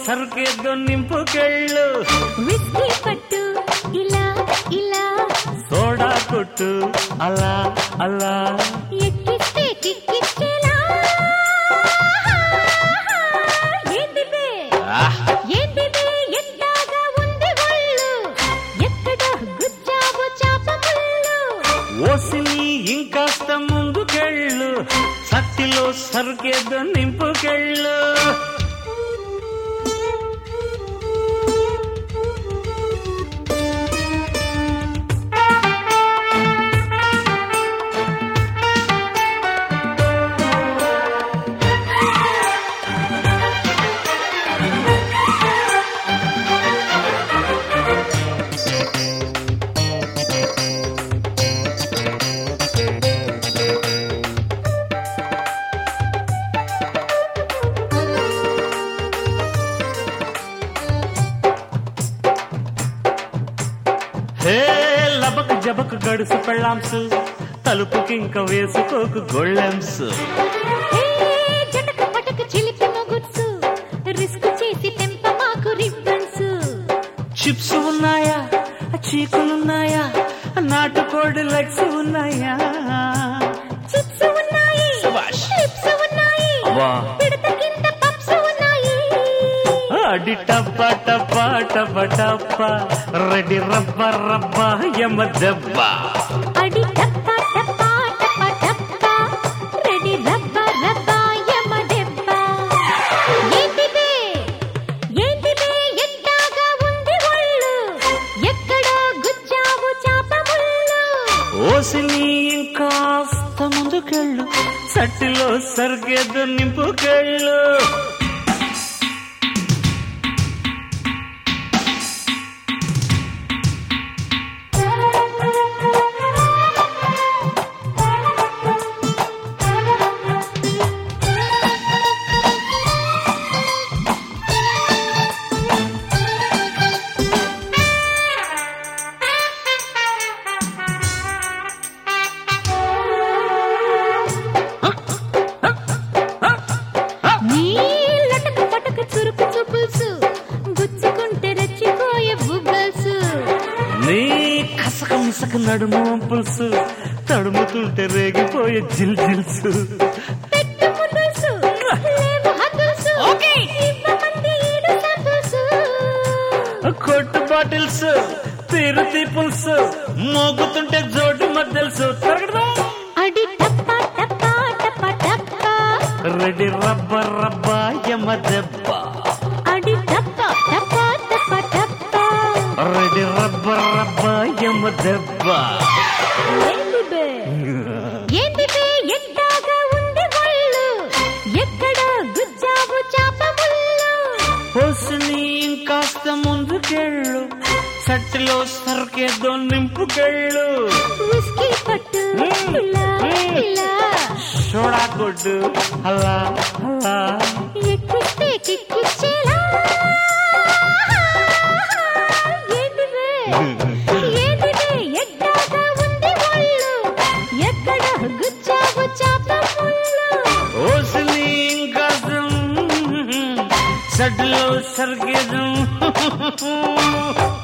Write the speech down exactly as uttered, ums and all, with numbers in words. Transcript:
సరుకేదో నింపుకెళ్ళు whisky పట్టు ఇలా ఇలా సోడా కొట్టు అలా అలా ఎక్కిస్తే కిక్కిచ్చేలా ఏంటిదే ఏంటిదే ఎంతగా ఉంది ఒళ్ళు ఎక్కడ గుచ్చావు చాప ముళ్ళు ఓసిని ఇంకాస్త ముందుకెళ్ళు సట్టిలో సరుకేదో నింపుకెళ్ళు హే లబక్ జబక్ గడుసు పెళ్ళాంసు తలుపుకి ఇంక వేసుకోకు గొళ్ళెంసు జటక పటక చిలిపి మొగుడ్సు రిస్క్ చేసి తెంప మాకు రిబ్బన్స్ చిప్స్ ఉన్నాయా చీకులున్నాయా నాటుకోడి లెగ్స్ ఉన్నాయా చిప్స్ ఉన్నాయి చిప్స్ ఉన్నాయి వా పిడత కింద పప్స్ ఉన్నాయి అడి టప్ప టప్ప టప్ప టప్ప రెడీ రబ్బ రబ్బ యమ దెబ్బ అడి టప్ప టప్ప టప్ప టప్ప రెడీ రబ్బ రబ్బ యమ దెబ్బ ఏంటిదే ఏంటిదే ఎంతగా ఉంది ఒళ్ళు ఎక్కడో గుచ్చావు చాప ముళ్ళు ఓసిని ఇంకాస్త ముందుకెళ్ళు సట్టిలో సరిగేదో నింపుకెళ్ళు నీ లటక పటక చురుకు చూపుల్సు గుచ్చుకుంటే రెచ్చిపోయే బుబ్బల్స్ నీ కసక ముసక నడుము పులుసు తడుముతుంటే రేగిపోయే జిల్ జిల్సు పెట్టు ముద్దుల్సు లేవు హద్దుల్సు ఇవ్వమంది ఈడు సంపుల్సు కొట్టు బాటిల్స్ తిరుతి పులుసు మోగుతుంటే జోడు మద్దెలుసు అడి టప్ప టప్ప టప్ప టప్ప రెడీ రబ్బ రబ్బ యమ దెబ్బ అడి టప్ప టప్ప టప్ప టప్ప రెడీ రబ్బ రబ్బ యమ దెబ్బ ఏంటిదే ఏంటిదే ఎంతగా ఉంది ఒళ్ళు ఎక్కడ గుచ్చావు చాప ముళ్ళు ఓసిని ఇంకాస్త ముందుకెళ్ళు సట్టిలో సరుకేదో నింపుకెళ్ళు విస్కీ పట్టు ఇలా ఇలా సోడా కొట్టు అలా అలా ఎక్కిస్తే కిక్కిచ్చేలా ఏంటిదే ఏంటిదే ఎక్కడా ఉంది ఒళ్ళు ఎక్కడ గుచ్చావు చాప ముళ్ళు ఓసిని ఇంకాస్త సట్టిలో సరుకేదో